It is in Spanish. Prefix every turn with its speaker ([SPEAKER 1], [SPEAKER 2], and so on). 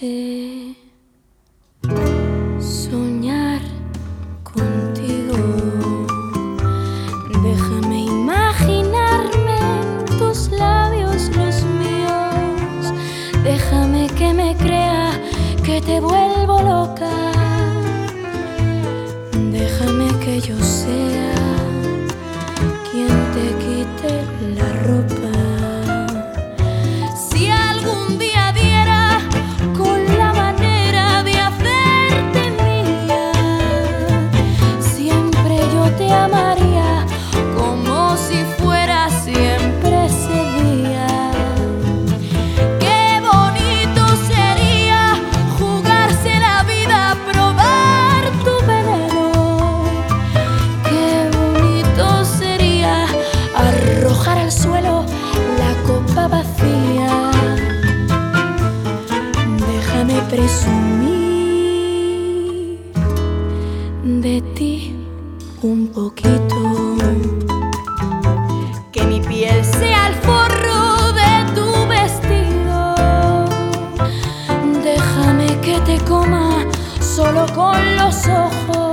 [SPEAKER 1] sé soñar contigo. Déjame imaginarme en tus labios los míos. Déjame que me crea que te vuelvo loca. Déjame que yo sea quien te quite la ropa. Si algún día diera con la manera de hacerte mía, siempre yo te amaría como si fuera siempre ese día. Qué bonito sería jugarse la vida, probar tu veneno. Qué bonito sería arrojar al suelo la copa vacía. Déjame presumir de ti un poquito. Que mi piel sea el forro de tu vestido. Déjame que te coma solo con los ojos.